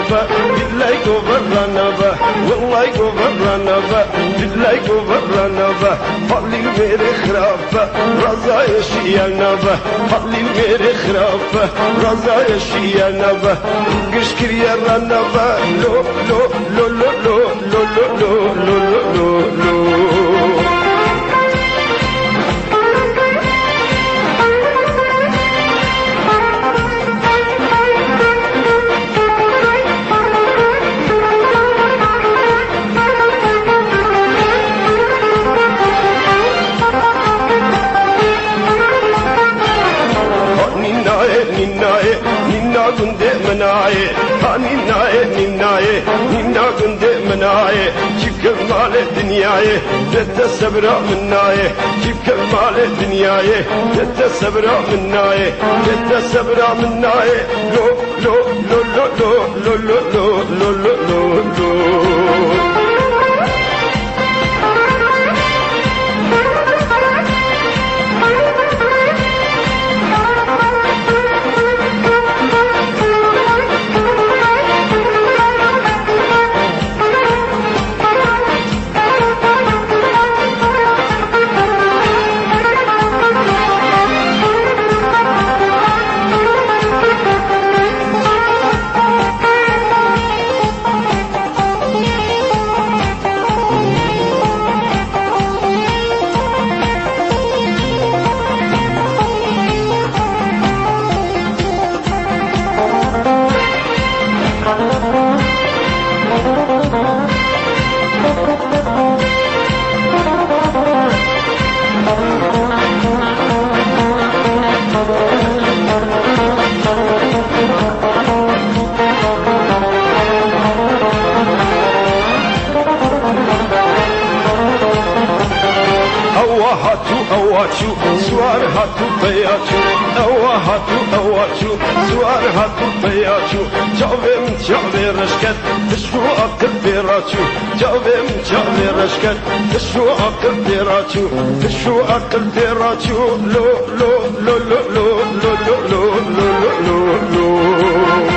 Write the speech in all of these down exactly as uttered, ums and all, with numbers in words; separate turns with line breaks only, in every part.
به بالله قبرنا به والله قبرنا به بالله قبرنا به حلي الميري خرافه رضا يشينا به حلي الميري خرافه رضا يشينا به قشكر يرانا به لو لو لو لو لو لو لو لو لو لو نينا كنت مناي نينا نينا نينا كنت مناي كيف كمال الدنياي تتصبر مناي كيف كمال الدنياي تتصبر مناي تتصبر مناي لو لو لو لو لو لو لو لو لو لو أواتشو سوار هاتو بياتشو أواتو أواتشو سوار هاتو بياتشو جاوم جاوي رشكت تشو أكل بيراتشو جاوم جاوي رشكت تشو أكل بيراتشو تشو أكل بيراتشو لو لو لو لو لو لو لو لو لو لو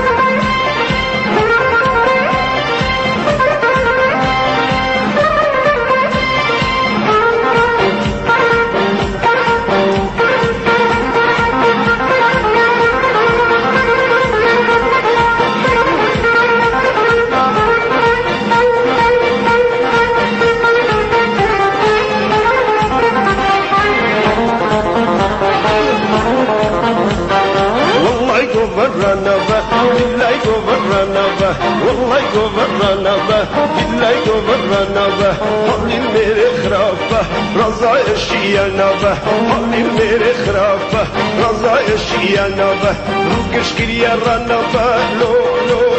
قبرنا به بالله قبرنا به والله قبرنا به بالله قبرنا به حلي الميري خرافه رضا يشينا به حلي الميري خرافه رضا يشينا به روكش كريا رنا به لو لو